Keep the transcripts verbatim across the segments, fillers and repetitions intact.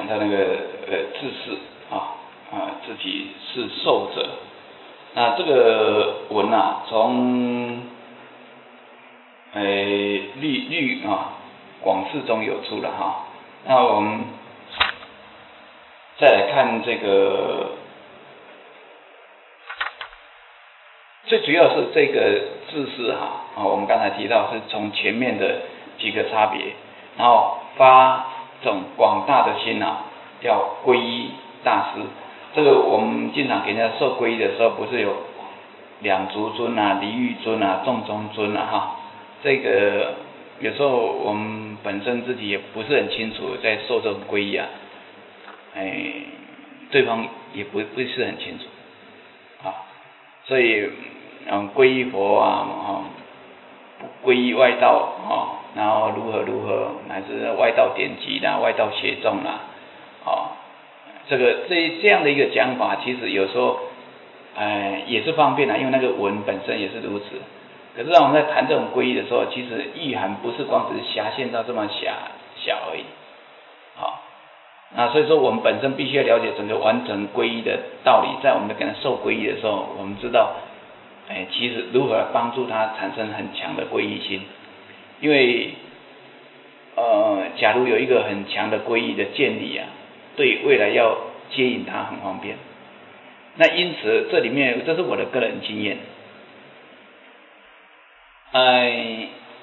的那个呃自视啊啊自己是受者。那这个文啊，从呃律律啊广释中有出了哈。那我们再来看这个，最主要是这个自视哈啊，我们刚才提到是从前面的几个差别，然后发这种广大的心啊，要皈依大师。这个我们经常给人家受皈依的时候，不是有两足尊啊、离欲尊啊、众中尊啊哈。这个有时候我们本身自己也不是很清楚在受这种皈依啊，哎，对方也不不是很清楚啊，所以嗯，皈依佛啊，啊，皈依外道啊，然后如何如何，乃至外道典籍啦、外道邪众啦，啊，这个这这样的一个讲法，其实有时候，哎，也是方便啦，因为那个文本身也是如此。可是让我们在谈这种皈依的时候，其实意涵不是光只是狭限到这么狭小而已，好，那所以说我们本身必须要了解整个完整皈依的道理，在我们跟他受皈依的时候，我们知道，哎，其实如何帮助他产生很强的皈依心，因为，呃，假如有一个很强的皈依的建立啊，对未来要接引他很方便。那因此这里面，这是我的个人经验。哎，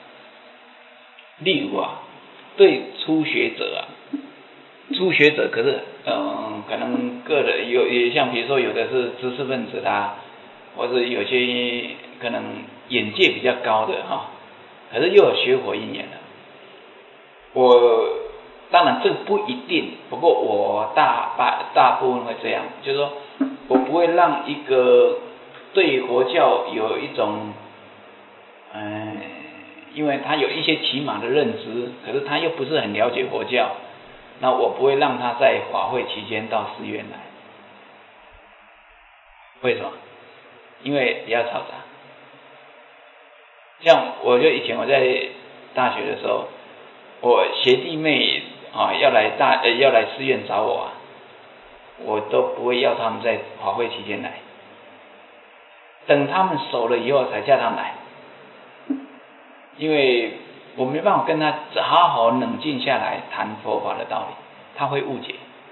例如啊，对初学者啊，初学者可是嗯、呃，可能个人有也像比如说有的是知识分子啦，或者有些可能眼界比较高的哈，可是又有学佛因缘的。我当然这个不一定，不过我大大大部分会这样，就是说我不会让一个对佛教有一种。嗯，因为他有一些起码的认知，可是他又不是很了解佛教，那我不会让他在法会期间到寺院来。为什么？因为比较嘈杂。像我就以前我在大学的时候，我学弟妹啊要来大呃要来寺院找我啊，我都不会要他们在法会期间来，等他们熟了以后才叫他们来。因为我没办法跟他好好冷静下来谈佛法的道理，他会误解。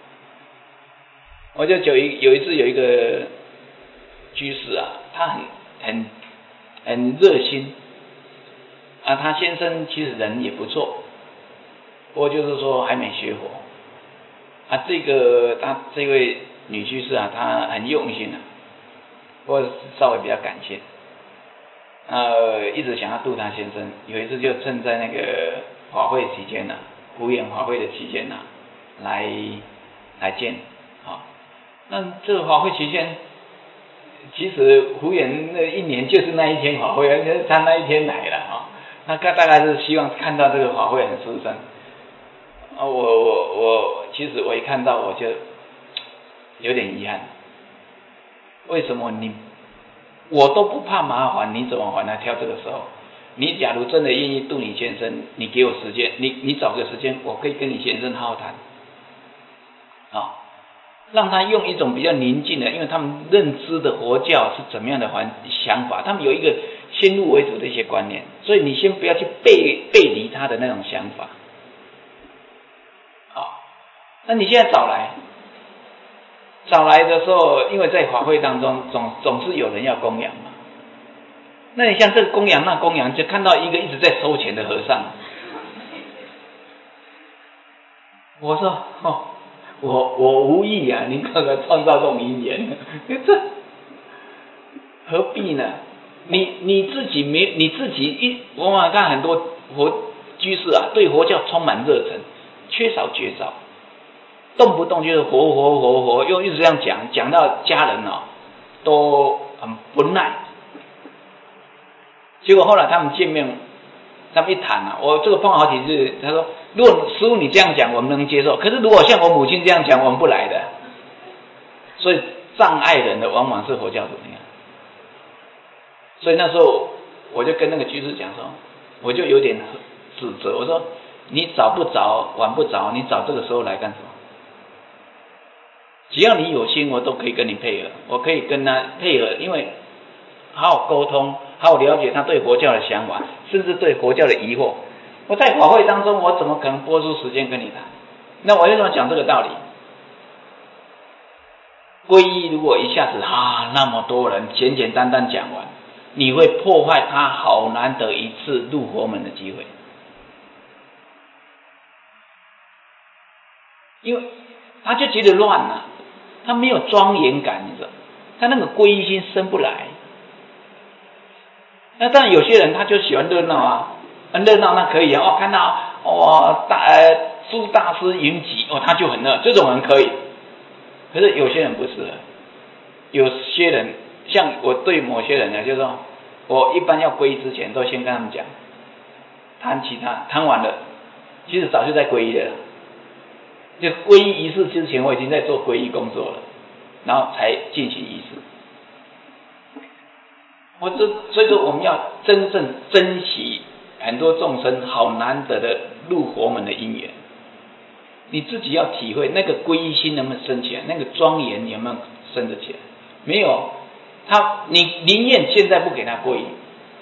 我就有一有一次有一个居士啊，他很很很热心啊，他先生其实人也不错，不过就是说还没学佛啊。这个他这位女居士啊，她很用心啊，我稍微比较感谢。呃，一直想要度他先生，有一次就趁在那个法会期间呢、啊，胡言法会的期间呢、啊，来来见啊。那这个法会期间，其实胡言那一年就是那一天法会，而且他那一天来了啊。那他大概是希望看到这个法会很殊胜啊。我我我，其实我一看到我就有点遗憾，为什么你？我都不怕麻烦，你怎么还来挑这个时候？你假如真的愿意度你先生，你给我时间，你你找个时间，我可以跟你先生好好谈，啊，让他用一种比较宁静的，因为他们认知的佛教是怎么样的环想法，他们有一个先入为主的一些观念，所以你先不要去背背离他的那种想法，啊，那你现在找来。找来的时候，因为在法会当中总总是有人要供养嘛，那你像这个供养那供养，就看到一个一直在收钱的和尚，我说哦，我我无意啊，你看看创造这种因缘，这何必呢？你你自己没你自己一，我往往看很多佛居士啊，对佛教充满热忱，缺少觉照。动不动就是活活活活，又一直这样讲，讲到家人哦都很不耐。结果后来他们见面，他们一谈啊，我这个碰好几次，他说：“如果师父你这样讲，我们能接受；可是如果像我母亲这样讲，我们不来的。”所以障碍人的往往是佛教徒那样。所以那时候我就跟那个居士讲说，我就有点指责，我说：“你早不早，晚不早，你找这个时候来干什么？” 只要你有心，我都可以跟你配合，我可以跟他配合，因为好好沟通，好好了解他对佛教的想法，甚至对佛教的疑惑。我在法会当中，我怎么可能拨出时间跟你谈？那我为什么讲这个道理？皈依如果一下子啊那么多人简简单单讲完，你会破坏他好难得一次入佛门的机会，因为他就觉得乱了，他没有庄严感，你知道，他那个皈依心生不来。那当然有些人他就喜欢热闹啊，热闹那可以啊，哦看到哦大呃苏大师云集哦他就很热，这种人可以。可是有些人不适合，有些人像我对某些人呢，就是说我一般要皈依之前都先跟他们讲，谈其他，谈完了，其实早就在皈依了，就皈依仪式之前我已经在做皈依工作了，然后才进行仪式。我这所以说我们要真正珍惜很多众生好难得的入佛门的因缘。你自己要体会那个皈依心能不能升起来，那个庄严有没有升得起来？没有，他你宁愿现在不给他皈依。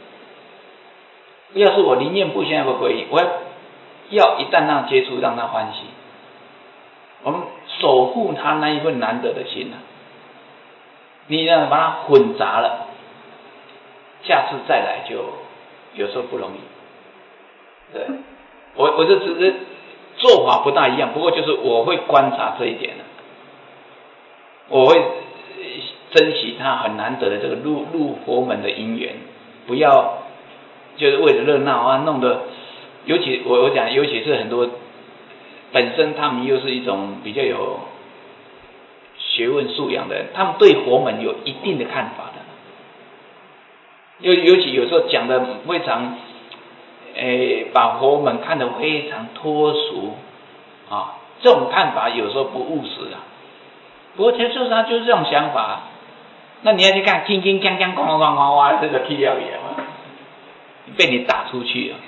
要是我宁愿不现在不皈依，我要要一旦让他接触，让他欢喜。我们守护他那一份难得的心啊！你让把它混杂了，下次再来就有时候不容易。对，我我就只是。做法不大一样，不过就是我会观察这一点的，我会珍惜他很难得的这个入入佛门的因缘，不要就是为了热闹啊，弄得尤其我我讲，尤其是很多本身他们又是一种比较有学问素养的人，他们对佛门有一定的看法的，尤尤其有时候讲的非常。诶，把佛门看得非常脱俗啊，这种看法有时候不务实啊。不过其实他就是这种想法，那你要去看，铿铿锵锵，咣咣咣咣哇，这个踢掉眼嘛，被你打出去了。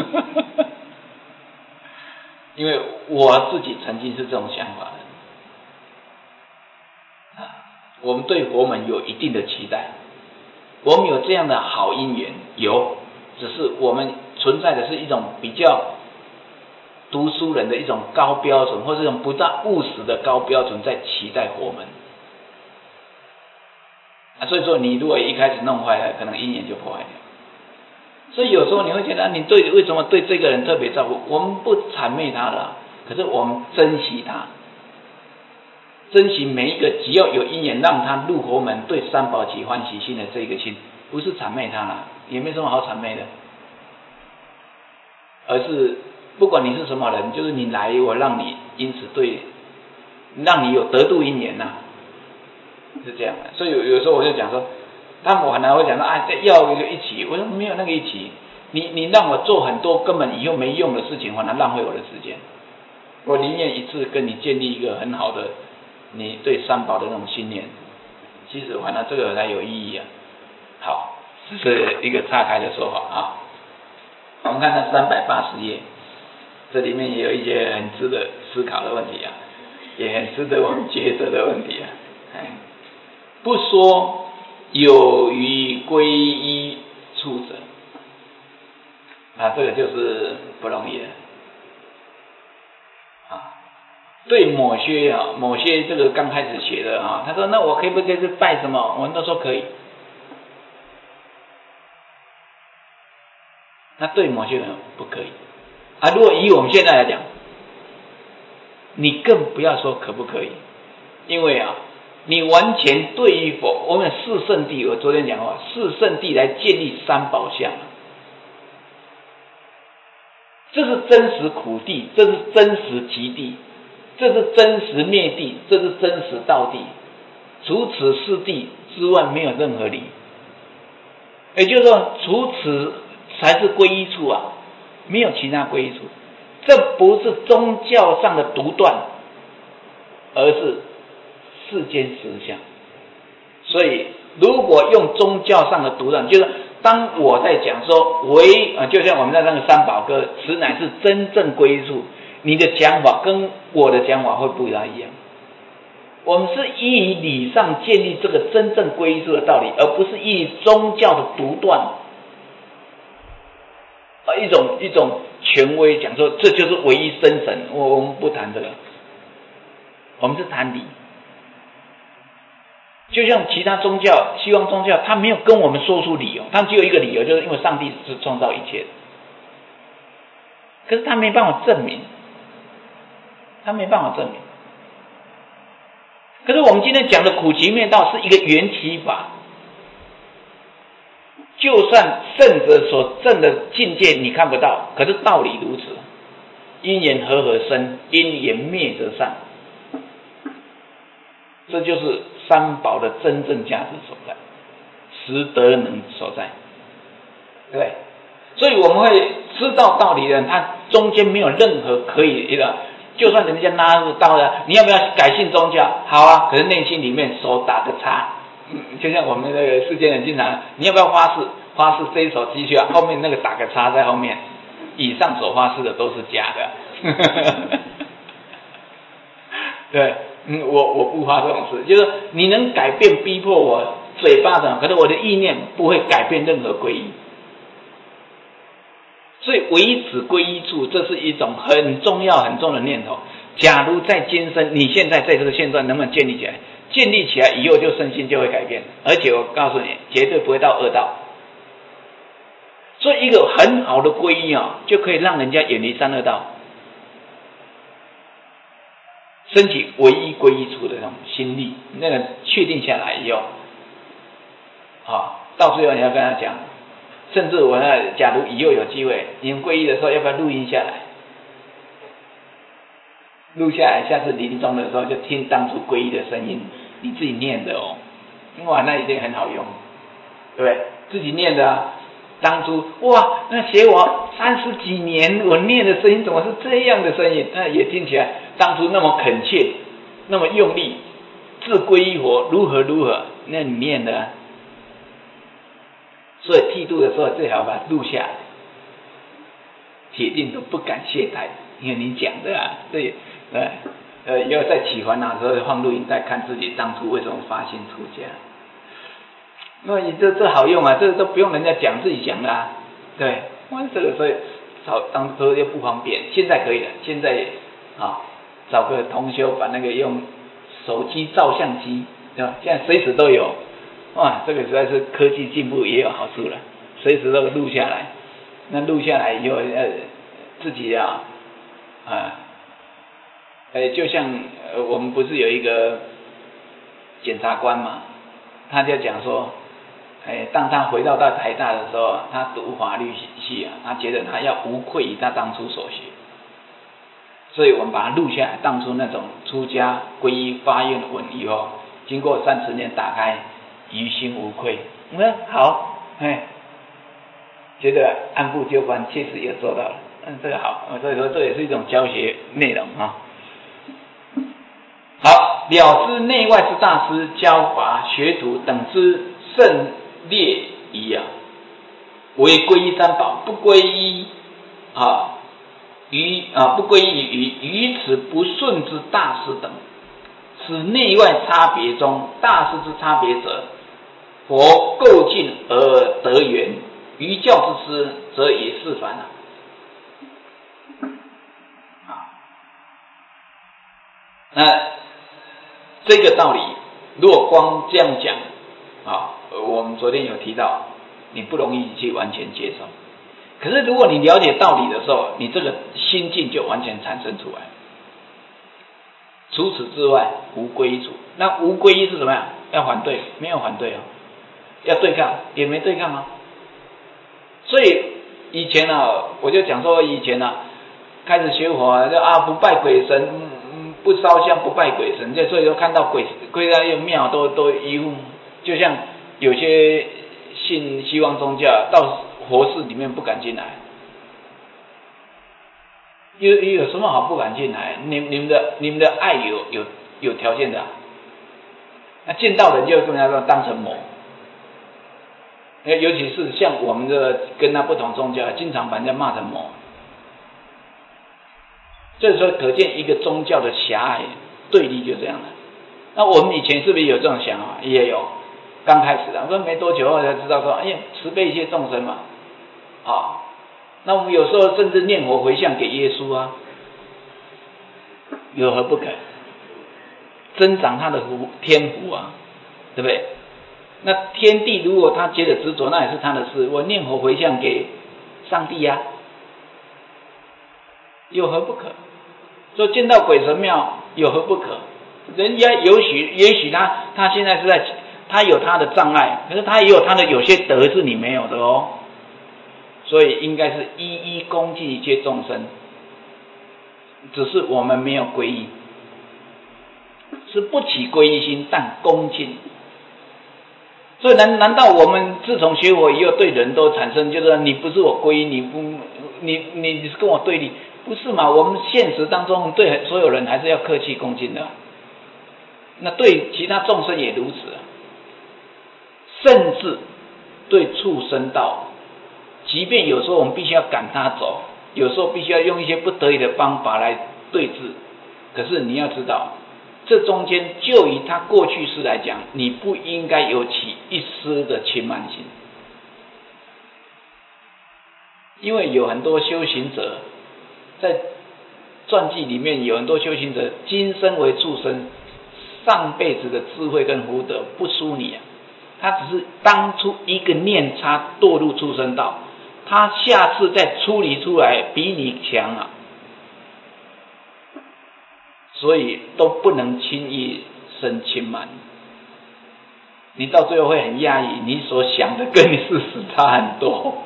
因为我自己曾经是这种想法的，啊，我们对佛门有一定的期待，我们有这样的好因缘，有，只是我们。存在的是一种比较读书人的一种高标准，或者一种不大务实的高标准，在期待佛门啊。所以说，你如果一开始弄坏了，可能因缘就破坏掉。所以有时候你会觉得，啊、你对为什么对这个人特别照顾？我们不谄媚他了，可是我们珍惜他，珍惜每一个只要有因缘让他入佛门，对三宝起欢喜心的这个心，不是谄媚他了，也没什么好谄媚的。而是不管你是什么人，就是你来，我让你因此对，让你有得度因缘呐、啊，是这样的。所以有有时候我就讲说，他们可能会讲说，啊，要一个一起，我说没有那个一起，你你让我做很多根本以后没用的事情，反而浪费我的时间。我宁愿一次跟你建立一个很好的你对三宝的那种信念，其实反而这个才有意义啊。好，这是一个岔开的说法啊。我们看看三百八十页，这里面也有一些很值得思考的问题啊，也很值得我们抉择的问题啊。不说有于皈依处者，啊，这个就是不容易的啊。对某些啊，某些这个刚开始学的啊，他说那我可以不可以是拜什么？我们都说可以。那对某些人不可以啊。如果以我们现在来讲，你更不要说可不可以，因为啊，你完全对于佛，我们四圣谛，我昨天讲过，四圣谛来建立三宝相，这是真实苦谛，这是真实极谛，这是真实灭谛，这是真实道谛，除此四谛之外没有任何理。也就是说，除此才是皈依处啊，没有其他皈依处。这不是宗教上的独断，而是世间实相。所以，如果用宗教上的独断，就是当我在讲说唯啊，就像我们在那个三宝歌，此乃是真正皈依处，你的讲法跟我的讲法会不大一样。 我们是依于理上建立这个真正归依处的道理，而不是依于宗教的独断，啊，一种一种权威讲说这就是唯一真神，我我们不谈这个，我们是谈理。就像其他宗教，西方宗教，他没有跟我们说出理由，他只有一个理由，就是因为上帝是创造一切的。可是他没办法证明，他没办法证明。可是我们今天讲的苦集灭道是一个缘起法，就算圣者所证的境界你看不到，可是道理如此，因缘和合生，因缘灭则散，这就是三宝的真正价值所在，实德能所在，对不对？所以我们会知道道理的人，他中间没有任何可以的，就算人家拉入道了，你要不要改信宗教？好啊，可是内心里面手打个叉，嗯，就像我们那个世间人经常，你要不要发誓？发誓这一手继续啊，后面那个打个叉在后面，以上所发誓的都是假的。对，嗯，我我不发这种事，就是你能改变逼迫我嘴巴的，可是我的意念不会改变任何皈依。所以唯一指归依处，这是一种很重要很重要的念头。假如在今生，你现在在这个现段能不能建立起来？建立起来以后，就身心就会改变，而且我告诉你，绝对不会到恶道。所以一个很好的皈依啊，就可以让人家远离三恶道，升起唯一皈依处的那种心力。那个确定下来以后，啊，到最后你要跟他讲。甚至我呢，假如以后有机会，你们皈依的时候，要不要录音下来？录下来，下次临终的时候就听当初皈依的声音，你自己念的哦，哇，那一定很好用，对不对？自己念的啊，当初哇，那写我三十几年，我念的声音怎么是这样的声音？那也听起来当初那么恳切，那么用力，自皈依佛如何如何，那你念的啊。所以剃度的时候最好把它录下来，铁定都不敢懈怠，因为你讲的啊，对，呃呃，以后在起烦恼的时候放录音带，看自己当初为什么发心出家。那你这这好用啊，这都不用人家讲，自己讲的啊，对，我这个所以找当初又不方便，现在可以了，现在啊找个同修把那个用手机照相机，对吧？现在随时都有。哇，这个实在是科技进步也有好处了，随时都录下来。那录下来以后，呃，自己啊，啊，呃，就像呃，我们不是有一个检察官嘛，他就讲说，哎，当他回到到台大的时候，他读法律系啊，他觉得他要无愧于他当初所学，所以我们把它录下来，当初那种出家皈依发愿文以后，经过三十年打开。于心无愧，嗯，好，哎，觉得按部就班，确实也做到了，嗯，这个好，所以说这也是一种教学内容啊。好，了知内外之大师教法学徒等之甚劣矣啊，为皈依三宝，不皈依啊于啊不皈依于于此不顺之大师等，此内外差别中大师之差别者。佛构尽而得缘，于教之师则也是凡啊。那这个道理，如果光这样讲啊，我们昨天有提到，你不容易去完全接受。可是如果你了解道理的时候，你这个心境就完全产生出来。除此之外，无皈依处。那无皈依是怎么样？要反对？没有反对哦。要对抗也没对抗啊，所以以前啊，我就讲说以前啊，开始学佛啊，就啊不拜鬼神，嗯不烧香不拜鬼神，就所以说看到鬼鬼在庙都都一副，就像有些信西方宗教到佛寺里面不敢进来，有有什么好不敢进来？你你们的你们的爱有有有条件的、啊，那见到人就跟人家当成魔。尤其是像我们的跟他不同宗教，经常把人家骂成魔，这时候可见一个宗教的狭隘对立就这样了。 那我们以前是不是有这种想法？也有，刚开始的，我说没多久后才知道说，哎呀，慈悲一切众生嘛，啊，那我们有时候甚至念佛回向给耶稣啊，有何不可？增长他的福天福啊，对不对？那天地如果他觉得执着，那也是他的事。我念佛回向给上帝呀、啊，有何不可？说见到鬼神庙有何不可？人家也许也许他他现在是在他有他的障碍，可是他也有他的有些德是你没有的哦。所以应该是一一恭敬一切众生，只是我们没有皈依，是不起皈依心，但恭敬。所以难难道我们自从学佛以后，对人都产生就是你不是我皈依，你不你你你是跟我对立，不是嘛？我们现实当中对所有人还是要客气恭敬的，那对其他众生也如此啊，甚至对畜生道，即便有时候我们必须要赶他走，有时候必须要用一些不得已的方法来对治，可是你要知道，这中间就以他过去世来讲，你不应该有起一丝的轻慢心，因为有很多修行者在传记里面，有很多修行者今生为畜生，上辈子的智慧跟福德不输你啊，他只是当初一个念差堕入畜生道，他下次再出离出来比你强啊，所以都不能轻易生轻慢。你到最后会很压抑，你所想的跟你事实差很多，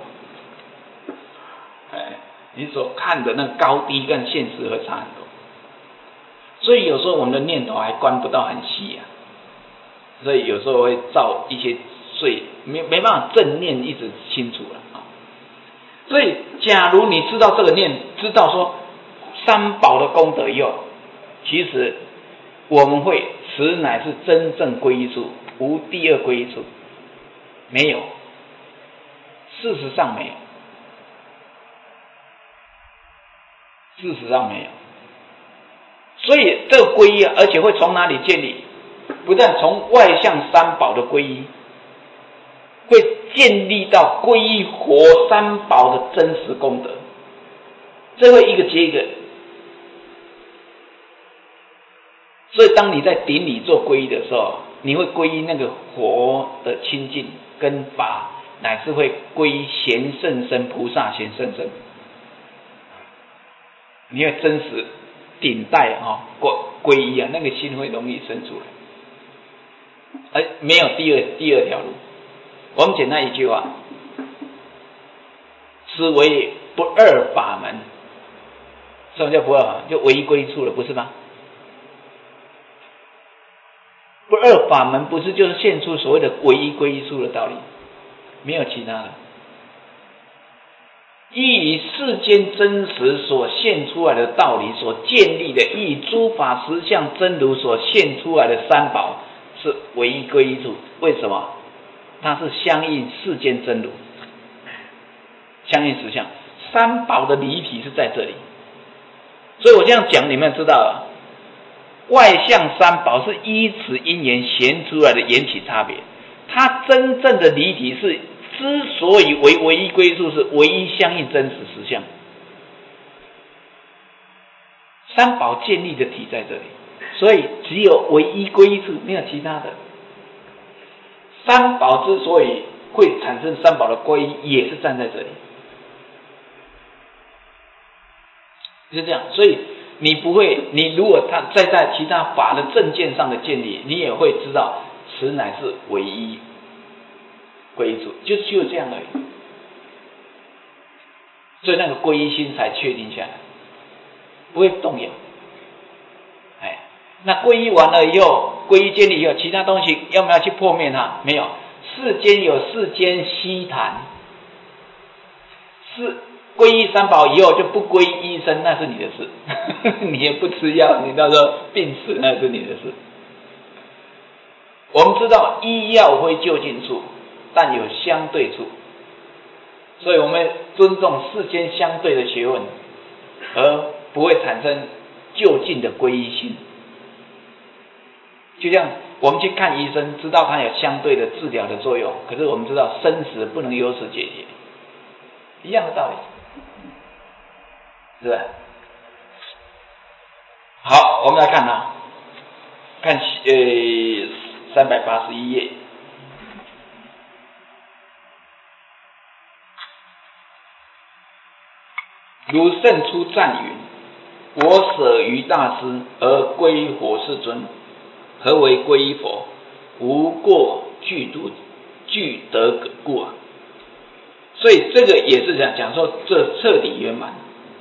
哎，你所看的那高低跟现实会差很多。所以有时候我们的念头还观不到很细啊，所以有时候会造一些罪，没没办法正念一直清楚了啊。所以假如你知道这个念，知道说三宝的功德以后，其实我们会此乃是真正皈依处，无第二皈依处，没有，事实上没有，事实上没有。所以这个皈依，而且会从哪里建立？不但从外向三宝的皈依，会建立到皈依活三宝的真实功德，这会一个接一个。所以当你在顶礼做皈依的时候，你会皈依那个活的清净跟法，乃是会皈依贤圣身菩萨贤圣身，你会真实顶戴哈皈依啊，那个心会容易生出来，而没有第二第二条路。我们简单一句话，此为不二法门。什么叫不二法门？就唯一归处了，不是吗？不二法门不是就是现出所谓的唯一归处的道理，没有其他的。依以世间真实所现出来的道理所建立的，依诸法实相真如所现出来的三宝是唯一归一处。为什么？它是相应世间真如，相应实相。三宝的离体是在这里，所以我这样讲，你们知道了。外相三宝是依此因缘显出来的缘起差别，它真正的离体是之所以为唯一归处，是唯一相应真实实相。三宝建立的体在这里，所以只有唯一归处，没有其他的。三宝之所以会产生三宝的归依，也是站在这里，是这样。所以你不会，你如果他再在其他法的正见上的建立，你也会知道此乃是唯一归处，就只有这样而已。所以那个皈依心才确定下来，不会动摇。哎，那皈依完了以后，皈依建立以后，其他东西要不要去破灭它？没有，世间有世间悉谈，是皈依三宝以后就不皈依医生，那是你的事。你也不吃药，你到时候病死那是你的事。我们知道医药会就近处，但有相对处，所以我们尊重世间相对的学问，而不会产生就近的皈依心。 就像我们去看医生，知道它有相对的治疗的作用，可是我们知道生死不能由此解决，一样的道理，是吧？好，我们来看啊，看呃三百八十一页。如圣出赞云：我舍于大师而归佛世尊。何为归依佛？无过具度具得故啊。所以这个也是讲讲说这彻底圆满。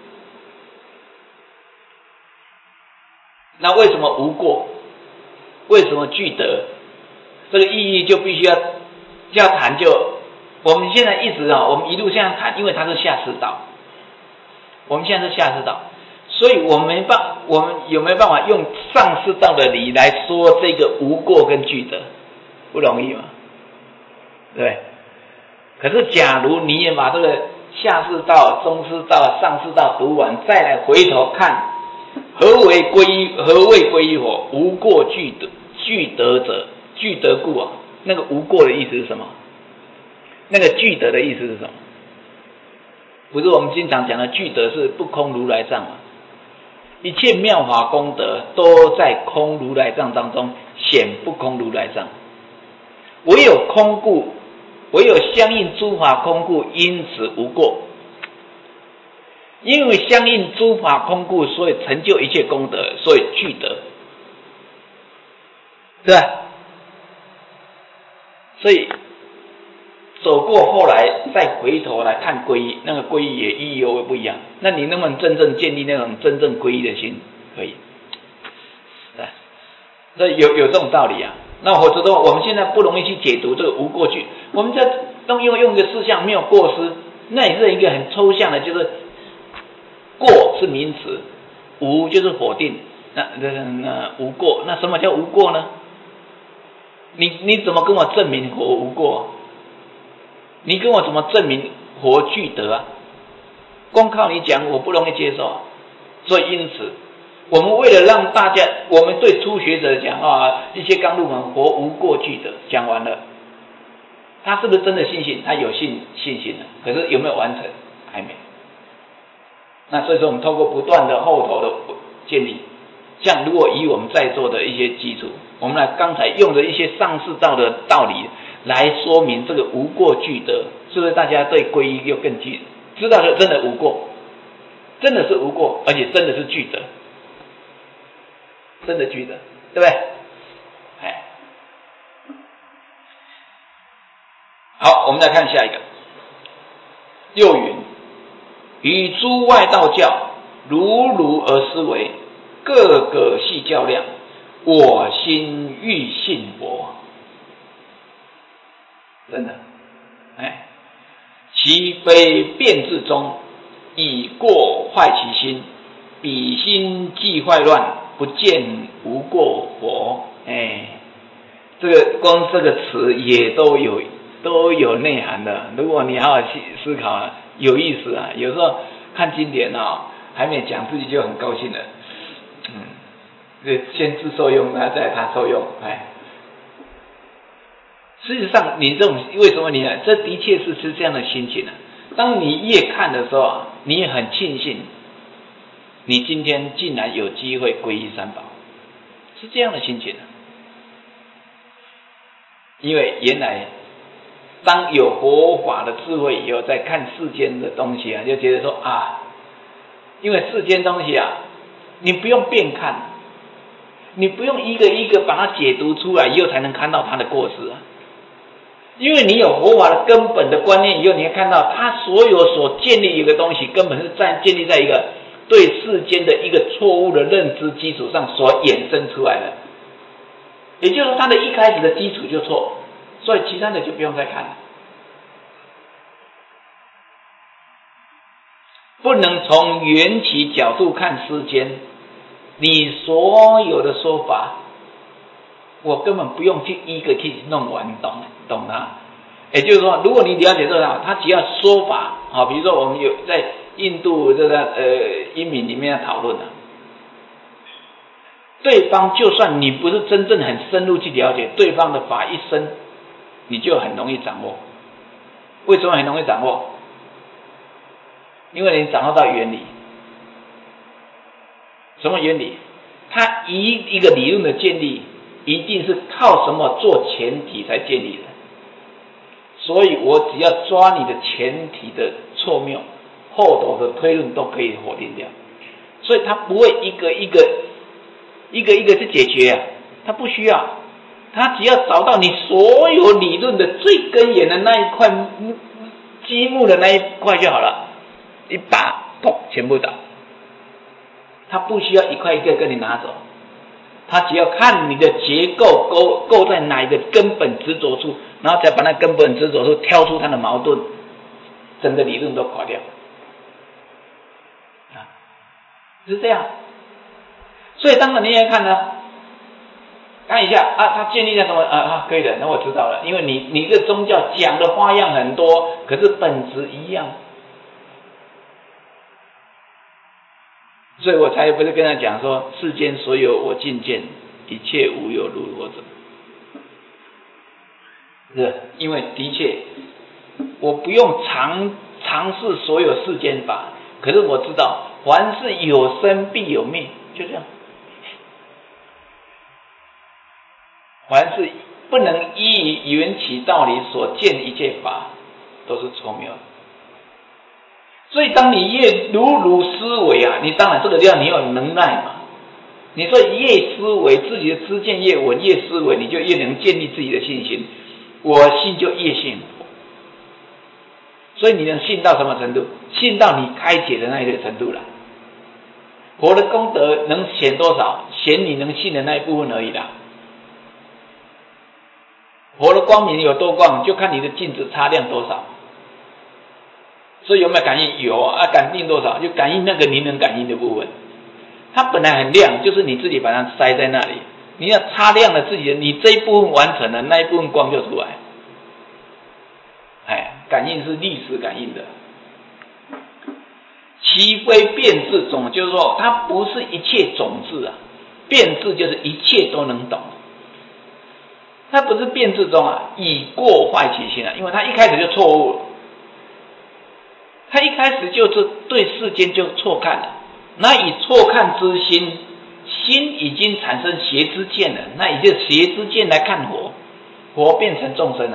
那为什么无过？为什么具得？这个意义就必须要要谈就，我们现在一直啊，我们一路这样谈，因为它是下士道，我们现在是下士道，所以我们没办，我们有没有办法用上士道的理来说这个无过跟具得？不容易嘛，对。可是假如你也把这个下士道、中士道、上士道读完，再来回头看何为归依，何谓归依佛？无过具得具得者，具得故啊。那个无过的意思是什么？那个具得的意思是什么？不是我们经常讲的具得是不空如来藏吗？一切妙法功德都在空如来藏当中显不空如来藏，唯有空故，唯有相应诸法空故，因此无过。因为相应诸法空故，所以成就一切功德，所以具得，对吧？所以走过后来再回头来看皈依，那个皈依也意义又不一样。那你能不能真正建立那种真正皈依的心？可以，对，这有有这种道理啊。那或者说我们现在不容易去解读这个无过去，我们在用用用一个事项没有过失，那也是一个很抽象的，就是过是名词，无就是否定，那那那无过，那什么叫无过呢？你你怎么跟我证明佛无过？你跟我怎么证明佛具得啊？光靠你讲我不容易接受，所以因此我们为了让大家，我们对初学者讲啊，一些刚入门佛无过具得，讲完了，他是不是真的信心？他有信信心了，可是有没有完成？还没。那所以说我们透过不断的后头的建立，像如果以我们在座的一些基础，我们来刚才用的一些上士道的道理来说明这个无过具得，是不是大家对皈依又更具知道的真的无过，真的是无过，而且真的是具得，真的具得，对不对？哎，好，我们来看下一个。又云：与诸外道教如如而思维，各个系较量，我心欲信佛。真的，哎，其非变质中，以过坏其心，彼心既坏乱，不见无过佛。哎，这个光这个词也都有都有内涵的。如果你好好去思考啊，有意思啊。有时候看经典啊，还没讲自己就很高兴了。嗯，先自受用，然后再他受用，哎。事实上，你这种为什么你呢？这的确是是这样的心情啊。当你越看的时候啊，你也很庆幸，你今天竟然有机会皈依三宝，是这样的心情啊。因为原来当有佛法的智慧以后，再看世间的东西啊，就觉得说啊，因为世间东西啊，你不用变看，你不用一个一个把它解读出来以后才能看到它的过失啊。因为你有佛法的根本的观念以后，你会看到它所有所建立一个东西，根本是在建立在一个对世间的一个错误的认知基础上所衍生出来的。也就是说，它的一开始的基础就错，所以其他的就不用再看了。不能从缘起角度看世间，你所有的说法，我根本不用去一个去弄完懂懂它。也就是说，如果你了解这个，它只要说法，好，比如说我们有在印度这个呃英语里面要讨论的， 对方就算你不是真正很深入去了解对方的法一生，你就很容易掌握。为什么很容易掌握？因为你掌握到原理。什么原理？它一一个理论的建立，一定是靠什么做前提才建立的。所以我只要抓你的前提的错谬，后头的推论都可以否定掉。所以他不会一个一个一个一个去解决啊，他不需要，他只要找到你所有理论的最根源的那一块积木的那一块就好了，一拔砰全部倒。他不需要一块一个跟你拿走，他只要看你的结构构构在哪一个根本执着处，然后再把那根本执着处挑出它的矛盾，整个理论都垮掉。啊，是这样。所以当然你也看呢，看一下啊，他建立在什么啊啊，可以的，那我知道了，因为你你这个宗教讲的花样很多，可是本质一样。所以我才不是跟他讲说，世间所有我尽见，一切无有如我者。是，因为的确，我不用尝尝试所有世间法，可是我知道，凡是有生必有灭，就这样。凡是不能依于缘起道理所见一切法，都是错谬的。所以当你越如如思维啊，你当然这个叫你有能耐嘛。你说越思维，自己的知见越稳，越思维你就越能建立自己的信心。我信就越信，所以你能信到什么程度？信到你开解的那一个程度了。佛的功德能显多少？显你能信的那一部分而已啦。佛的光明有多光，就看你的镜子擦亮多少。所以有没有感应？有啊，感应多少？就感应那个你能感应的部分。它本来很亮，就是你自己把它塞在那里。你要擦亮了自己的，你这一部分完成了，那一部分光就出来。哎，感应是历史感应的。其非变质种，就是说它不是一切种子啊，变质就是一切都能懂。它不是变质中啊，以过坏其心啊，因为它一开始就错误了。他一开始就是对世间就错看了，那以错看之心，心已经产生邪之见了，那以这邪之见来看佛，佛变成众生了，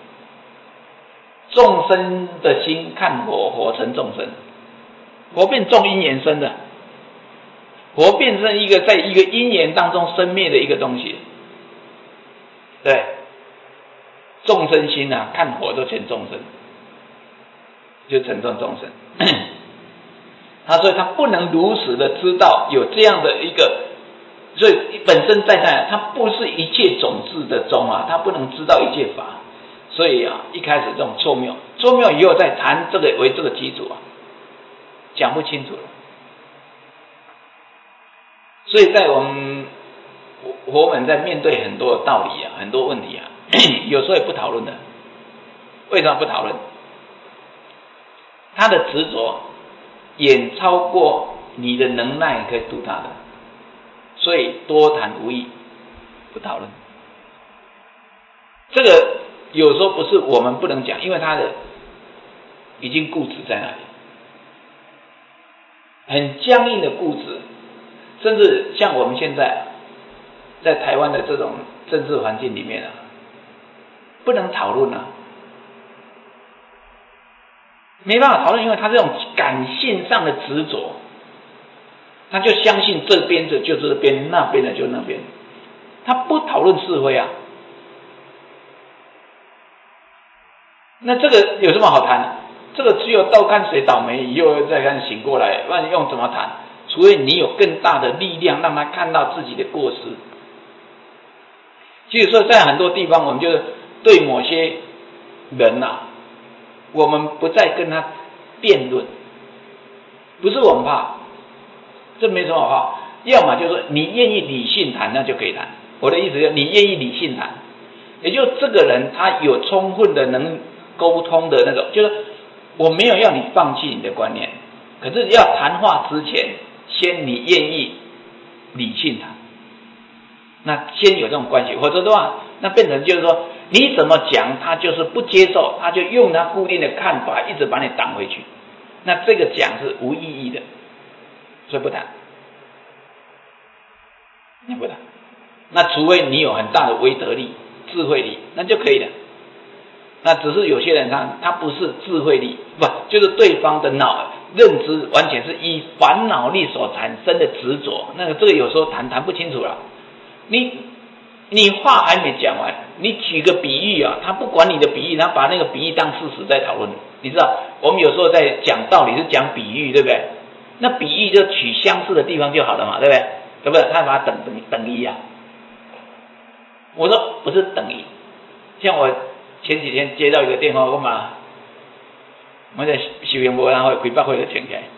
众生的心看佛，佛成众生，佛变众因缘生的，佛变成一个在一个因缘当中生灭的一个东西，对，众生心啊，看佛都成众生。就成众众生，他所以他不能如实的知道有这样的一个，所以本身在那，他不是一切种子的宗啊，他不能知道一切法，所以啊，一开始这种错谬，错谬以后再谈这个为这个基础啊，讲不清楚了。所以在我们我们在面对很多道理啊，很多问题啊，有时候也不讨论的，为什么不讨论？他的执着远超过你的能耐可以度他的，所以多谈无益，不讨论。这个有时候不是我们不能讲，因为他的已经固执在那里，很僵硬的固执，甚至像我们现在在台湾的这种政治环境里面啊，不能讨论啊。没办法讨论，因为他这种感性上的执着，他就相信这边的就这边，那边的就那边，他不讨论是非啊。那这个有什么好谈的？这个只有倒看谁倒霉，以后再看醒过来，那用怎么谈？除非你有更大的力量，让他看到自己的过失。其实说在很多地方，我们就对某些人呐、啊。我们不再跟他辩论，不是我们怕，这没什么好怕。要么就是说你愿意理性谈，那就可以谈。我的意思就是你愿意理性谈，也就这个人他有充分的能沟通的那种，就是我没有要你放弃你的观念，可是要谈话之前，先你愿意理性谈， 那先有这种关系，否则的话，那变成就是说，你怎么讲，他就是不接受，他就用他固定的看法，一直把你挡回去。那这个讲是无意义的，所以不谈，你不谈。那除非你有很大的威德力、智慧力，那就可以了。那只是有些人他他不是智慧力，不就是对方的脑认知完全是以烦恼力所产生的执着，那个这个有时候谈谈不清楚了。你你话还没讲完，你举个比喻啊，他不管你的比喻，他把那个比喻当事实在讨论。你知道，我们有时候在讲道理是讲比喻，对不对？那比喻就取相似的地方就好了嘛，对不对？对不对？他把它等等等于啊。我说不是等于，像我前几天接到一个电话，我嘛，我在修行无然后几百块就请起来。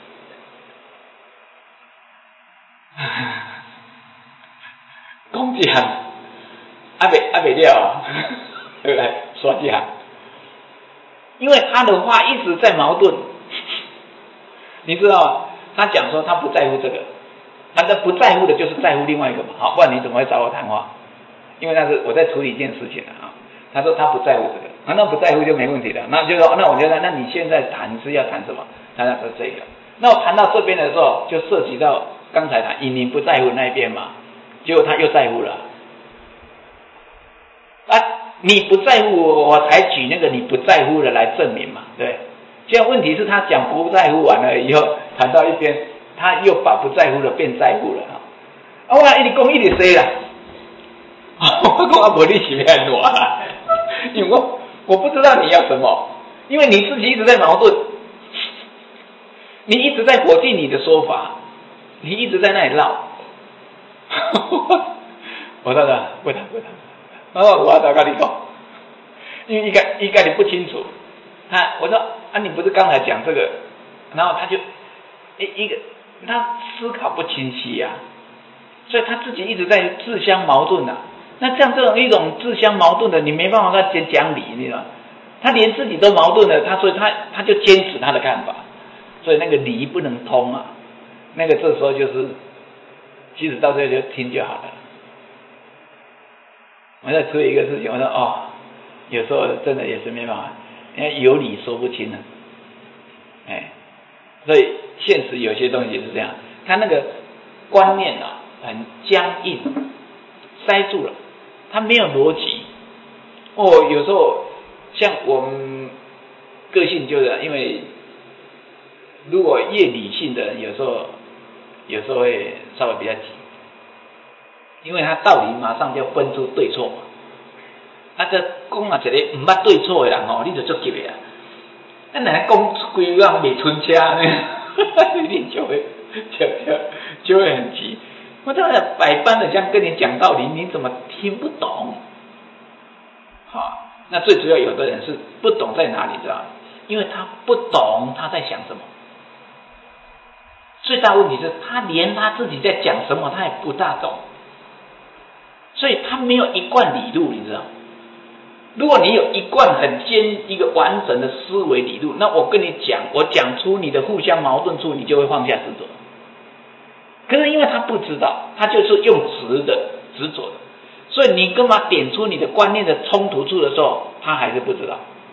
讲一项，还没还没了，对不对？说一项，因为他的话一直在矛盾，你知道吗？他讲说他不在乎这个，他的不在乎的就是在乎另外一个嘛。好，不然你怎么会找我谈话？因为那是我在处理一件事情啊。他说他不在乎这个，啊，那不在乎就没问题了。那就说，那我觉得，那你现在谈是要谈什么？谈的是这个。那我谈到这边的时候，就涉及到刚才谈以你不在乎那一边嘛，结果他又在乎了。啊，你不在乎我，我才举那个你不在乎的来证明嘛，对。现在问题是他讲不在乎完了以后，谈到一边，他又把不在乎的变在乎了啊。啊，我一直讲一直说啦，我讲啊，无你是要安怎？因为我我不知道你要什么，因为你自己一直在矛盾，你一直在否定你的说法，你一直在那里绕。我说的不谈不谈，然后我要找跟你讲，因为一个一个你不清楚，他我说啊，你不是刚才讲这个，然后他就一一个他思考不清晰呀、啊，所以他自己一直在自相矛盾啊。那像这种一种自相矛盾的，你没办法跟他讲理，你知道？他连自己都矛盾了，他所以他他就坚持他的看法，所以那个理不能通啊。那个这时候就是，即使到这里就听就好了。我在处理一个事情，我说哦，有时候真的也是没办法，因为有理说不清了，哎，所以现实有些东西是这样，他那个观念啊很僵硬，塞住了。他没有逻辑，哦，有时候像我们个性就是因为，如果越理性的人，有时候有时候会稍微比较急，因为他道理马上就分出对错嘛。啊，这讲啊一个唔捌对错的人哦，你就足急的啊。咱若讲规个卖春车呢，你就会就就就会很急。我当然百般的这样跟你讲道理，你怎么听不懂？好，那最主要有的人是不懂在哪里，知道吗？因为他不懂他在想什么。最大问题是他连他自己在讲什么他也不大懂，所以他没有一贯理路，你知道？如果你有一贯很坚一个完整的思维理路，那我跟你讲，我讲出你的互相矛盾处，你就会放下执着。可是因为他不知道，他就是用执的执着的，所以你跟他点出你的观念的冲突处的时候，他还是不知道。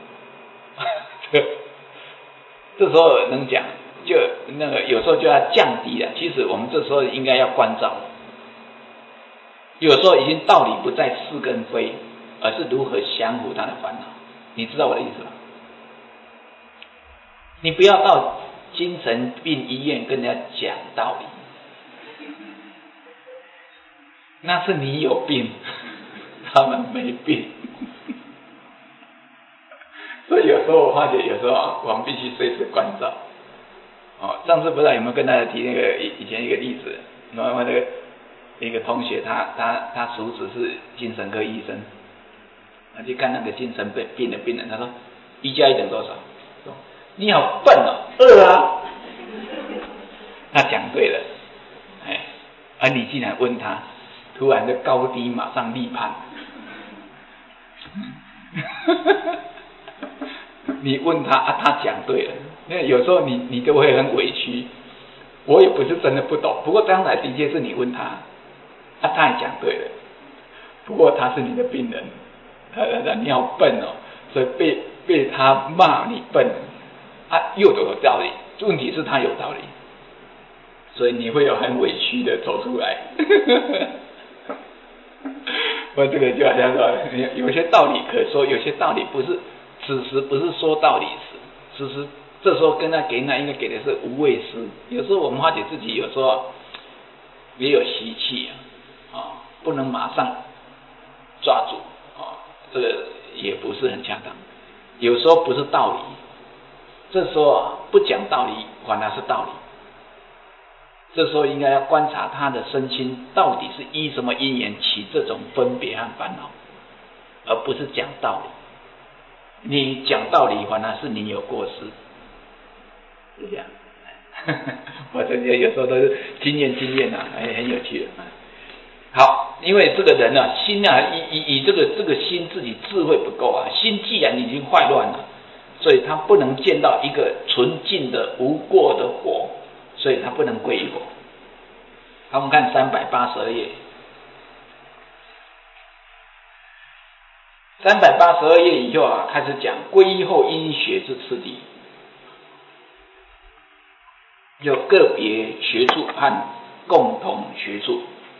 这时候能讲，就那个有时候就要降低了。其实我们这时候应该要关照，有时候已经道理不在是跟非，而是如何降服他的烦恼。你知道我的意思吗？你不要到精神病医院跟人家讲道理。那是你有病，他们没病。所以有时候我发觉，有时候我们必须随时关照。哦，上次不知道有没有跟大家提那个以以前一个例子，然后那个一个同学，他他他叔子是精神科医生，他去看那个精神病病的病人，他说一加一等于多少？说你好笨哦，二啊。他讲对了，哎，而你竟然问他。突然的高低马上立判，你问他啊，他讲对了。那有时候你你都会很委屈，我也不是真的不懂，不过刚才的确是你问他， 啊，他也讲对了，不过他是你的病人，他他你好笨哦，所以被被他骂你笨，啊，又有道理，问题是他有道理，所以你会有很委屈的走出来。我这个就好像说，有些道理可说，有些道理不是，此时不是说道理时，此时这时候跟他给那应该给的是无畏师。有时候我们发觉自己有时候也有习气啊，啊，不能马上抓住啊，这个也不是很恰当。有时候不是道理，这时候啊不讲道理，反而是道理。这时候应该要观察他的身心到底是依什么因缘起这种分别和烦恼，而不是讲道理。你讲道理反而是你有过失，是这样。我这些有时候都是经验经验啊，很很有趣的。好，因为这个人啊，心啊，以以以这个这个心自己智慧不够啊，心既然已经坏乱了，所以他不能见到一个纯净的无过的佛，所以他不能归于佛。好，我们看三百八十二页，三百八十二页以后啊，开始讲皈依后应学之次第，有个别学处和共同学处。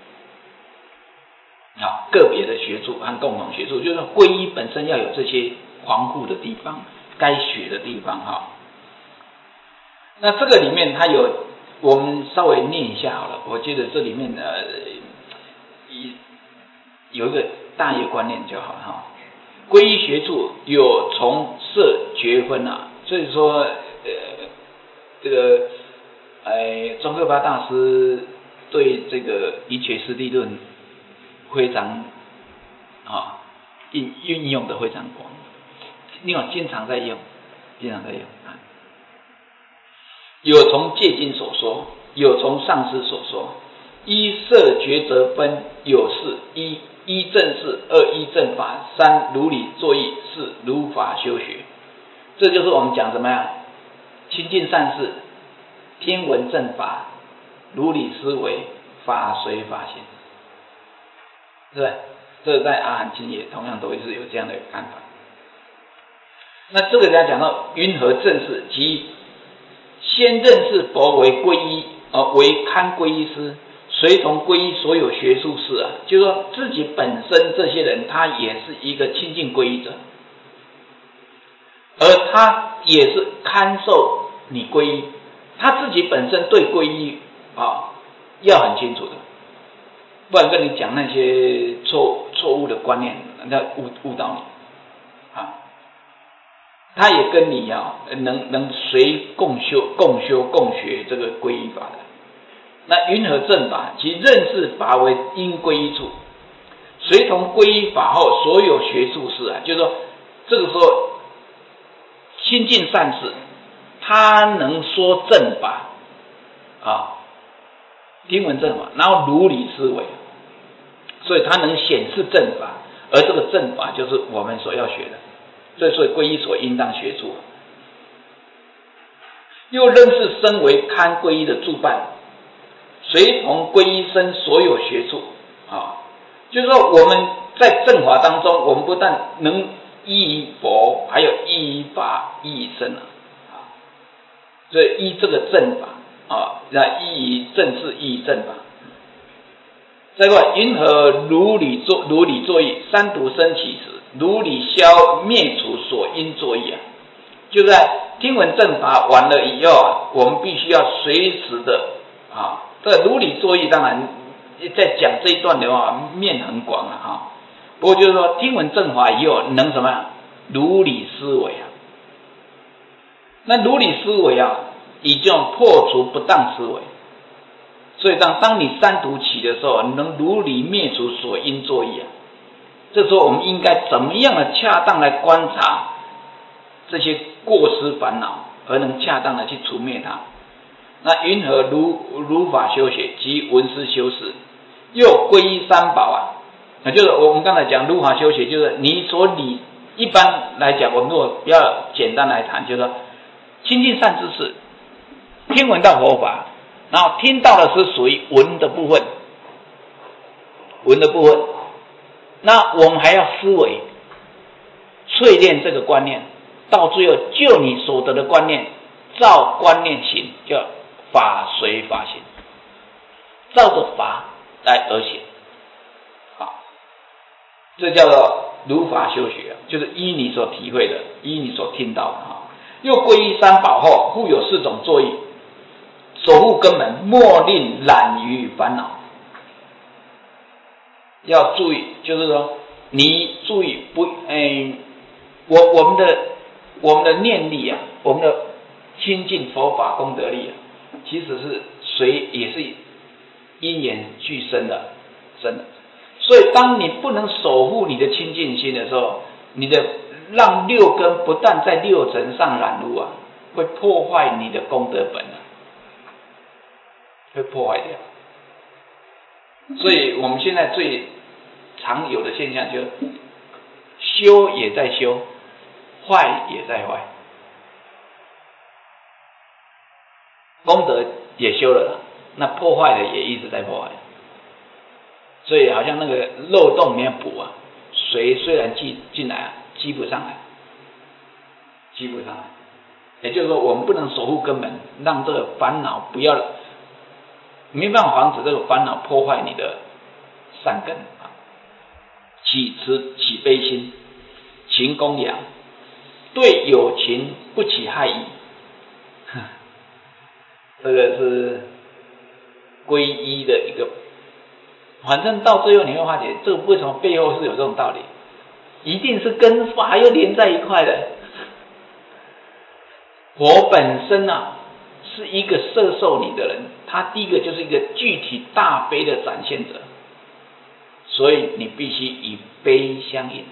好，个别的学处和共同学处，就是皈依本身要有这些防护的地方，该学的地方哈。那这个里面它有，我们稍微念一下好了。我觉得这里面呢，有一个大业观念就好了哈。皈依学处有从色觉分啊，所以说呃这个哎宗喀巴大师对这个一切师地论非常啊运运用的非常广，因为经常在用，经常在用啊。有从戒经所说，有从上师所说。一色觉则分有四：一一正事，二依正法，三如理作意，四如法修学。这就是我们讲什么呀？亲近善事，听闻正法，如理思维，法随法行，是不是？这在阿含经也同样都是有这样的看法。那这个人家讲到云何正事，即先认识佛为皈依，而为堪皈依师，随同皈依所有学术士啊，就是说自己本身这些人，他也是一个亲近皈依者，而他也是看受你皈依，他自己本身对皈依啊要很清楚的，不然跟你讲那些错错误的观念，那误误导你啊。他也跟你啊能能随共修共修共学这个皈依法的。那云何正法，即认识法为应皈依处，随同皈依法后所有学术士啊，就是说这个时候亲近善事，他能说正法啊，听闻正法，然后如理思维，所以他能显示正法，而这个正法就是我们所要学的，所以所以皈依所应当学处。又认识身为堪皈依的助伴，随同皈依生所有学处啊，就是说我们在正法当中，我们不但能依于佛，还有依于法，依于身啊，所以依这个正法啊，那依于正事，依于正法。再过来，云何如理作如理作意，三毒生起时，如理消灭除所应作意啊，就在听闻正法完了以后啊，我们必须要随时的啊，这个如理作意当然在讲这一段的话面很广了啊，不过就是说听闻正法以后能什么如理思维啊，那如理思维啊，已经破除不当思维，所以当当你三毒起的时候，能如理灭除所应作意啊，这时候我们应该怎么样的恰当来观察这些过失烦恼，而能恰当的去除灭它。那云何如如法修学及闻思修持，又皈依三宝啊？那就是我们刚才讲如法修学，就是你所理，一般来讲，我们如果比较简单来谈，就是说亲近善知识，听闻到佛法，然后听到的是属于闻的部分， 文的部分。那我们还要思维淬炼这个观念，到最后就你所得的观念照观念行，叫法随法行，照着法来而行。好，这叫做如法修学，就是依你所体会的，依你所听到的。又皈依三宝后，复有四种作意，守护根本，莫令染于烦恼。要注意，就是说你注意不，哎，我我们的我们的念力啊，我们的亲近佛法功德力啊，其实是随也是因缘俱生的，生的。所以当你不能守护你的亲近心的时候，你的让六根不但在六尘上染污啊，会破坏你的功德本啊，会破坏掉。所以我们现在最常有的现象就是修也在修，坏也在坏，功德也修了，那破坏的也一直在破坏。所以好像那个漏洞没有补啊，水虽然进进来啊，积不上来，积不上来。也就是说，我们不能守护根本，让这个烦恼不要，没办法防止这个烦恼破坏你的善根啊。起慈起悲心，勤供养，对有情不起害意。这个是皈依的一个，反正到最后你会发觉，这个为什么背后是有这种道理？一定是跟法又连在一块的。佛本身啊，是一个摄受你的人，他第一个就是一个具体大悲的展现者，所以你必须以悲相应。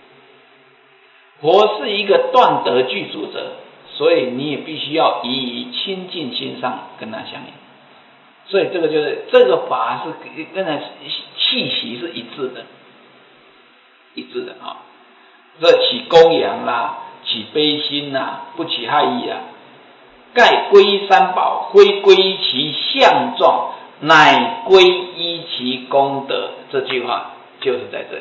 佛是一个断得具足者，所以你也必须要以清净心上跟他相应。所以这个就是这个法是跟他气息是一致的，一致的啊。这起供养啦，起悲心啦，不起害意啊。盖皈依三宝，非皈依其相状，乃皈依其功德。这句话就是在这里，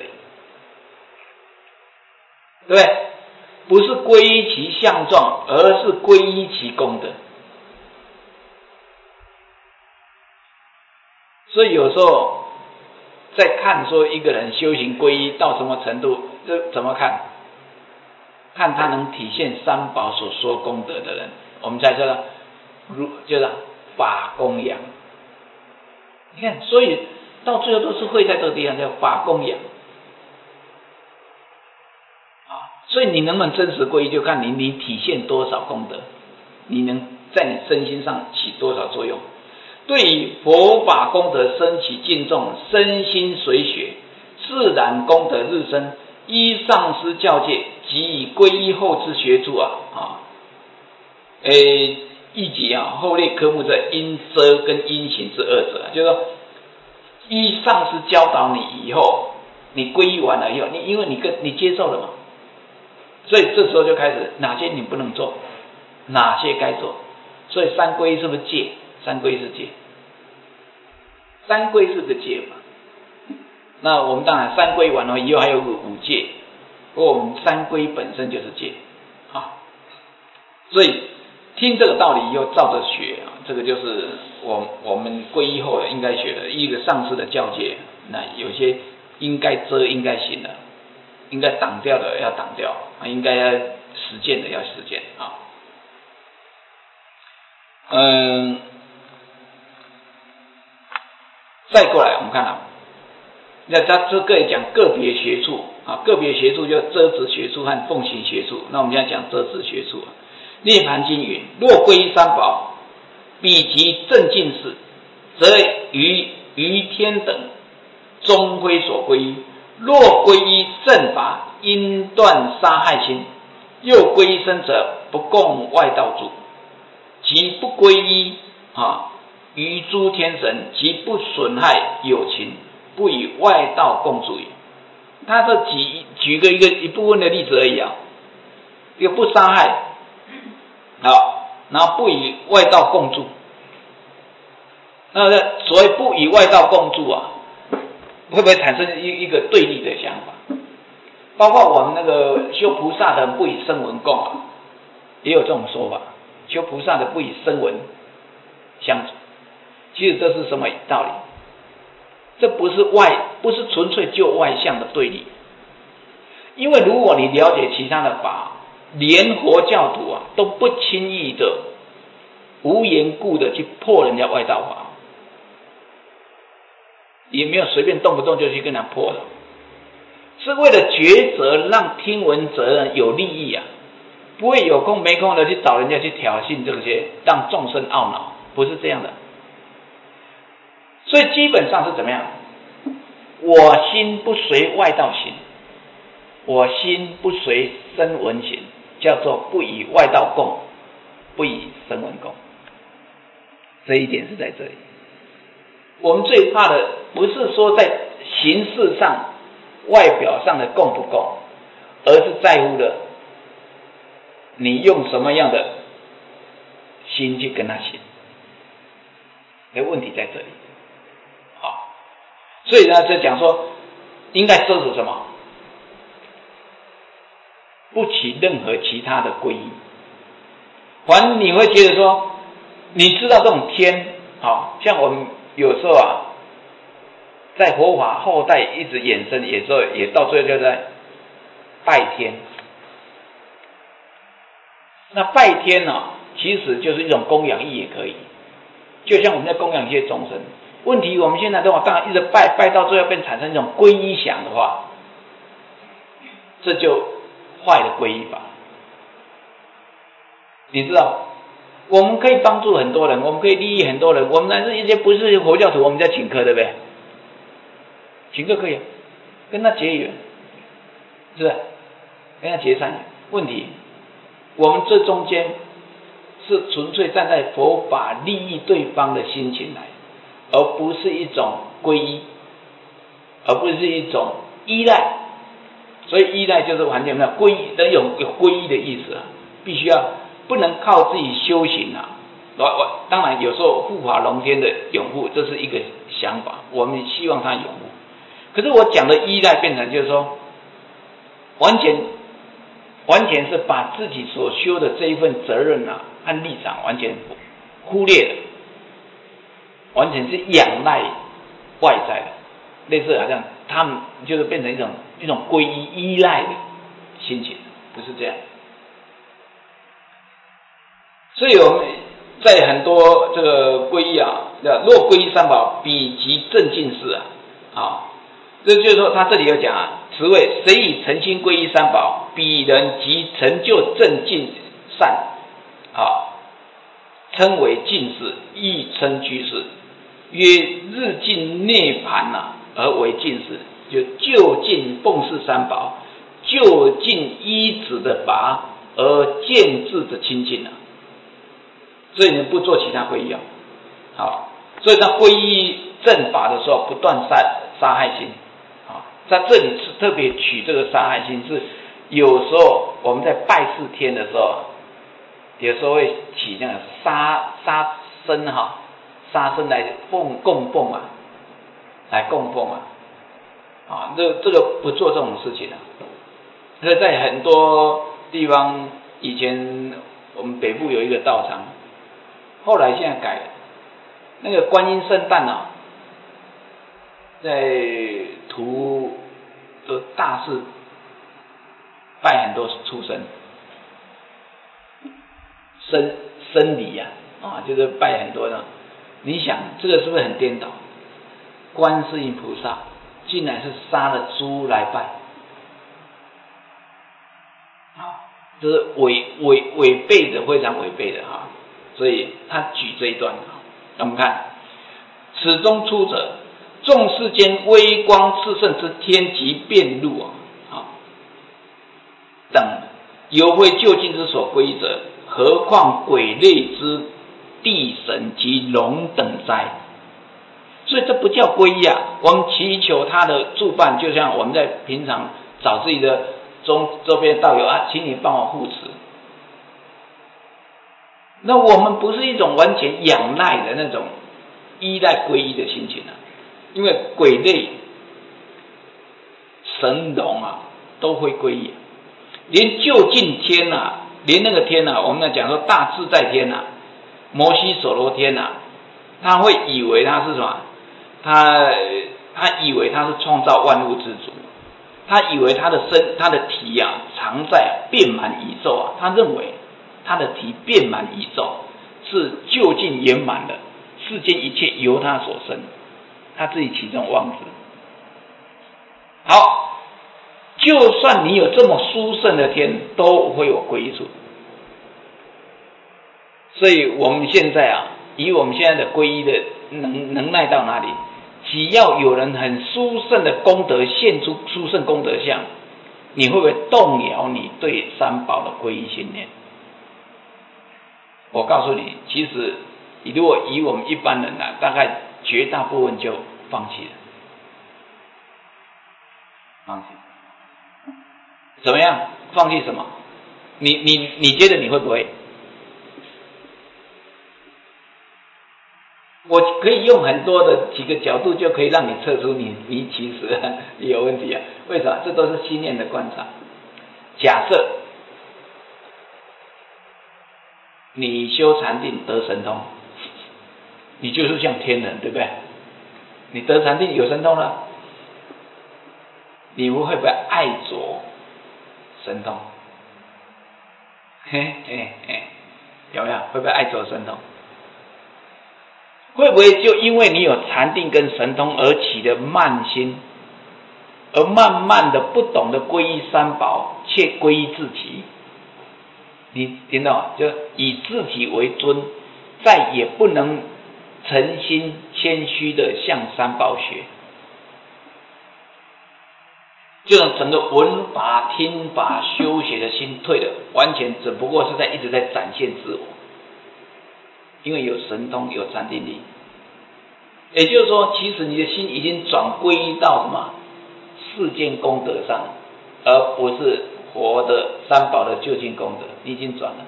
对不对？不是皈依其相状，而是皈依其功德。所以有时候在看说一个人修行皈依到什么程度，这怎么看？看他能体现三宝所说功德的人，我们才知道如就是法供养。你看，所以到最后都是会在这个地方叫法供养啊。所以你能不能真实皈依，就看你你体现多少功德，你能在你身心上起多少作用。对于佛法功德升起敬重，身心随学，自然功德日增。依上师教诫，即以皈依后之学处啊啊，诶，一节啊，后列科目在因遮跟因行之二者，就是说，依上师教导你以后，你皈依完了以后，你因为你跟你接受了嘛，所以这时候就开始哪些你不能做，哪些该做，所以三皈依是不是戒？三皈依是戒，三皈是个戒嘛。那我们当然三皈完了以后还有五戒，不过我们三皈本身就是戒啊，所以听这个道理以后照着学啊，这个就是我我们皈依后应该学的一个上师的教诫。那有些应该遮应该行的，应该挡掉的要挡掉啊，应该要实践的要实践啊。嗯，再过来我们看啊。那他这个讲个别学处啊，个别学处就遮止学处和奉行学处。那我们现在讲遮止学处。涅盘经云：若皈依三宝，彼其正尽事，则于于天等终非所皈依。若皈依正法，因断杀害心；又皈依生者，不共外道住。即不皈依啊，于诸天神，即不损害有情。不与外道共住也。他这举举个一个一部分的例子而已啊，一个不伤害，好，然后不与外道共住。那所谓不与外道共住啊， 会不会产生一一个对立的想法？包括我们那个修菩萨的不以声闻供啊，也有这种说法，修菩萨的不以声闻相处。其实这是什么道理？这不是外，不是纯粹就外相的对立。因为如果你了解其他的法，连佛教徒啊都不轻易的无缘故的去破人家外道法，也没有随便动不动就去跟他破的，是为了抉择让听闻者有利益啊，不会有空没空的去找人家去挑衅这些，让众生懊恼，不是这样的。所以基本上是怎么样？我心不随外道行，我心不随声闻行，叫做不以外道供，不以声闻供。这一点是在这里。我们最怕的不是说在形式上、外表上的供不供，而是在乎的你用什么样的心去跟他行。那问题在这里。好，所以呢，就讲说应该遮止什么？不起任何其他的皈依。反正你会觉得说，你知道这种天，好像我们有时候啊，在佛法后代一直衍生，有时候也到最后就在拜天。那拜天呢、啊，其实就是一种供养意也可以，就像我们在供养一些众生。问题我们现在的话，当然一直拜拜到最后变产生一种皈依想的话，这就坏的皈依法。你知道，我们可以帮助很多人，我们可以利益很多人，我们乃至一些不是佛教徒，我们在请客，对不对？请客可以，跟他结缘，是不是？跟他结善缘。问题，我们这中间是纯粹站在佛法利益对方的心情来，而不是一种皈依，而不是一种依赖。所以依赖就是完全没有皈依的有有皈依的意思啊，必须要不能靠自己修行啊。我我当然有时候护法龙天的拥护，这是一个想法，我们希望他拥护。可是我讲的依赖变成就是说，完全完全是把自己所修的这一份责任啊和立场完全忽略了，完全是仰赖外在的，类似好像他们就是变成一种一种皈依依赖的心情，不是这样。所以我们在很多这个皈依啊，若皈依三宝，彼即正进士啊，啊，这就是说他这里有讲啊，此谓谁以诚心皈依三宝，彼人即成就正进善啊，称为进士，亦称居士，曰日进涅盘啊，而为进士，就就近奉事三宝，就近依止的法，而见智的清净啊。所以你不做其他皈依啊，好，所以他皈依正法的时候，不断杀杀害心，啊，在这里是特别取这个杀害心，是有时候我们在拜四天的时候，有时候会起那个杀杀生哈，杀生来奉供奉啊，来供奉啊，啊，这这个不做这种事情啊。所以在很多地方，以前我们北部有一个道场。后来现在改了，那个观音圣诞啊，在图的大寺拜很多畜生，生生礼啊，啊，就是拜很多的。你想这个是不是很颠倒？观世音菩萨竟然是杀了猪来拜，啊，这是违违违背的，非常违背的哈。所以他举这一段，我们看，此中出者，众世间微光炽盛之天极遍路啊，等犹非究竟之所归者，何况鬼类之地神及龙等哉？所以这不叫皈依啊！我们祈求他的助伴，就像我们在平常找自己的中周边道友啊，请你帮我护持。那我们不是一种完全仰赖的那种依赖皈依的心情啊，因为鬼类神龙啊都会皈依，连就近天啊，连那个天啊，我们讲说大自在天啊，摩西所罗天啊，他会以为他是什么？他他以为他是创造万物之主，他以为他的身他的体啊藏在遍满宇宙啊，他认为他的体遍满宇宙是究竟圆满的，世间一切由他所生，他自己起这种妄执。好，就算你有这么殊胜的天，都会有归属。所以我们现在啊，以我们现在的皈依的能能耐到哪里？只要有人很殊胜的功德现出殊胜功德相，你会不会动摇你对三宝的皈依信念？我告诉你，其实如果以我们一般人啊，大概绝大部分就放弃了，放弃。怎么样？放弃什么？你你你觉得你会不会？我可以用很多的几个角度，就可以让你测出你你其实有问题啊。为什么？这都是心念的观察。假设你修禅定得神通，你就是像天人，对不对？你得禅定有神通了，你会不会爱着神通？嘿嘿嘿，有没有？会不会爱着神通？会不会就因为你有禅定跟神通而起的慢心，而慢慢的不懂得皈依三宝，却皈依自己？你听到吗？就以自己为尊，再也不能诚心谦虚的向三宝学，这种整个闻法、听法、修学的心退了，完全只不过是在一直在展现自我。因为有神通有禅定力，也就是说，其实你的心已经转归依到什么世间功德上，而不是佛的三宝的究竟功德，你已经转了。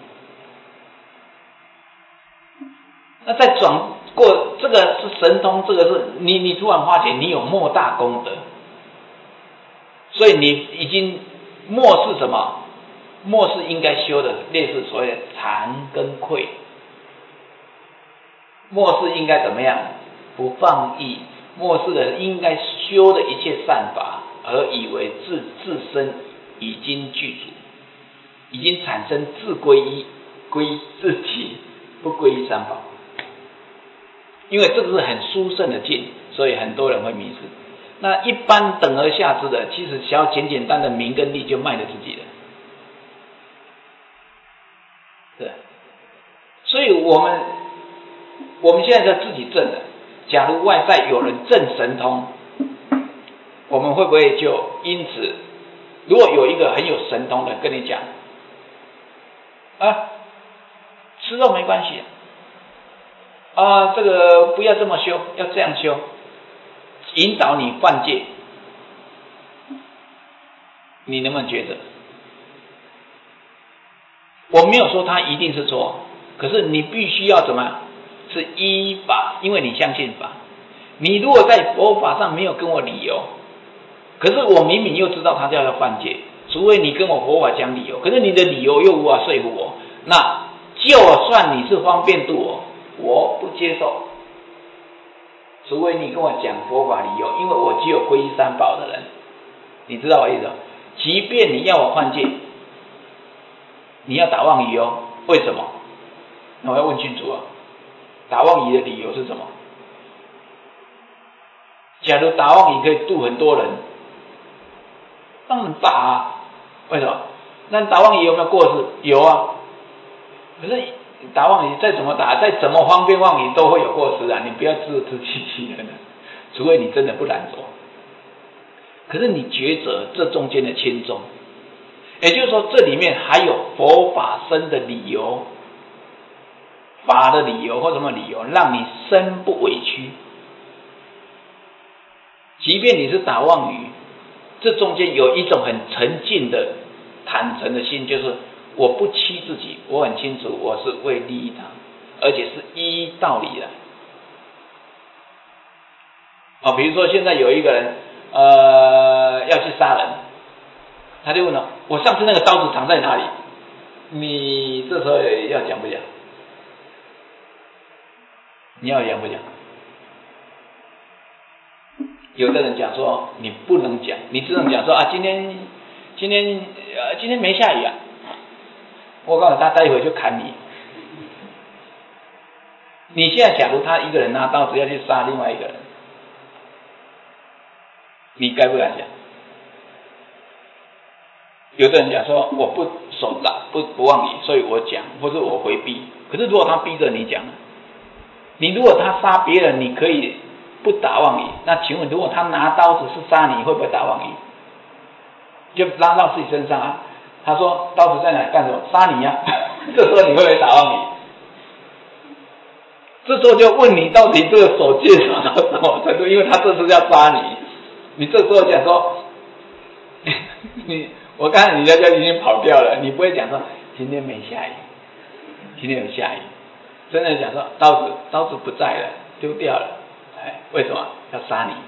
那再转过，这个是神通，这个是你你突然发觉你有莫大功德，所以你已经漠视什么？漠视应该修的类似所谓的惭跟愧。末世应该怎么样？不放逸。末世的应该修的一切善法，而以为自自身已经具足，已经产生自归依，归依自己，不归依三宝。因为这个是很殊胜的境，所以很多人会迷失。那一般等而下之的，其实只要简简单的名跟利就卖了自己了。对，所以我们。我们现在在自己证了，假如外在有人证神通，我们会不会就因此，如果有一个很有神通的跟你讲，啊，吃肉没关系，啊，这个不要这么修，要这样修，引导你犯戒，你能不能觉得？我没有说他一定是错，可是你必须要怎么样？是依法，因为你相信法。你如果在佛法上没有跟我理由，可是我明明又知道他叫要犯戒，除非你跟我佛法讲理由，可是你的理由又无法说服我，那就算你是方便度我，我不接受。除非你跟我讲佛法理由，因为我只有皈依三宝的人，你知道我意思吗？即便你要我犯戒，你要打妄语哦，为什么？那我要问清楚啊。打妄语的理由是什么？假如打妄语可以度很多人，当然打啊。为什么？那打妄语有没有过失？有啊。可是打妄语再怎么打，再怎么方便妄语都会有过失啊！你不要自自欺欺人啊，除非你真的不懒惰。可是你抉择这中间的轻重，也就是说，这里面还有佛法生的理由。法的理由或什么理由让你身不委屈，即便你是打妄语，这中间有一种很沉静的坦诚的心，就是我不欺自己，我很清楚我是为利益他，而且是依道理来。啊，比如说现在有一个人啊、 呃要去杀人，他就问了，我上次那个刀子藏在哪里？你这时候要讲不讲？你要讲不讲？有的人讲说你不能讲，你只能讲说啊，今天今天呃今天没下雨啊，我告诉他待会就砍你。你现在假如他一个人拿刀子要去杀另外一个人，你该不该讲？有的人讲说我不守打不不忘礼，所以我讲，或者我回避。可是如果他逼着你讲，你如果他杀别人，你可以不打妄语。那请问，如果他拿刀子是杀你，会不会打妄语？就拉到自己身上啊。他说刀子在哪里干什么？杀你呀、啊！这时候你会不会打妄语？这时候就问你到底这个手戒守到什么程度？因为他这次要杀你，你这时候讲说，你我刚才你在家已经跑掉了，你不会讲说今天没下雨，今天有下雨。真的讲说刀子刀子不在了，丢掉了，哎，为什么要杀你？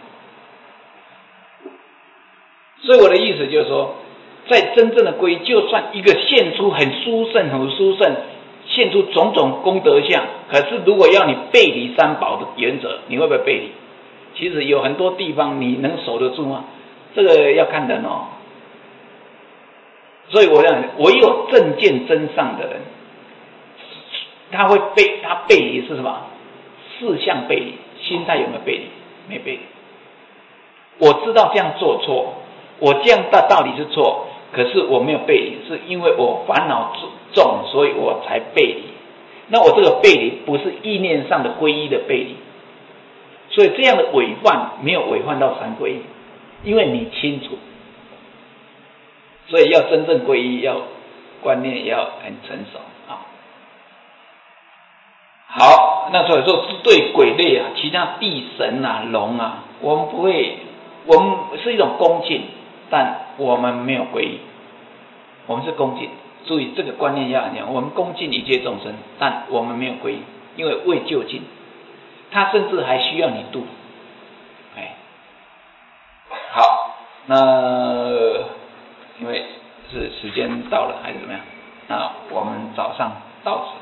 所以我的意思就是说，在真正的皈依，就算一个现出很殊胜、很殊胜，现出种种功德相，可是如果要你背离三宝的原则，你会不会背离？其实有很多地方你能守得住吗？这个要看人哦。所以我讲，唯有正见真上的人，他会背，他背离是什么？事项背离，心态有没有背离？没背离。我知道这样做错，我这样的道理是错，可是我没有背离，是因为我烦恼重，所以我才背离。那我这个背离不是意念上的皈依的背离，所以这样的违犯没有违犯到三皈依，因为你清楚。所以要真正皈依，要观念要很成熟啊。好，那所以说对鬼类啊，其他地神啊、龙啊，我们不会，我们是一种恭敬，但我们没有皈依，我们是恭敬。注意这个观念要很强，我们恭敬一切众生，但我们没有皈依，因为未就近，他甚至还需要你度。哎，好，那因为是时间到了还是怎么样？那我们早上到此。